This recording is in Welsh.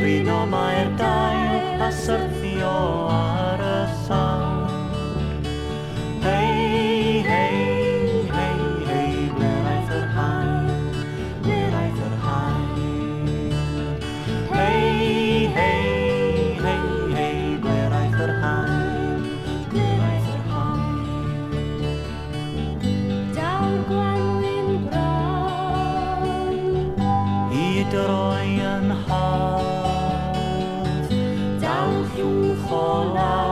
Cwyno mae'r dail a syrthio ar y sawl. Hei, hei, hei, hei, ble aeth yr haul, ble aeth yr haul. Hei, hei, hei, hei, ble aeth yr haul, ble aeth yr haul. Daw'r gwanwyn bron, I droi yn haf, daw'r llwch o law.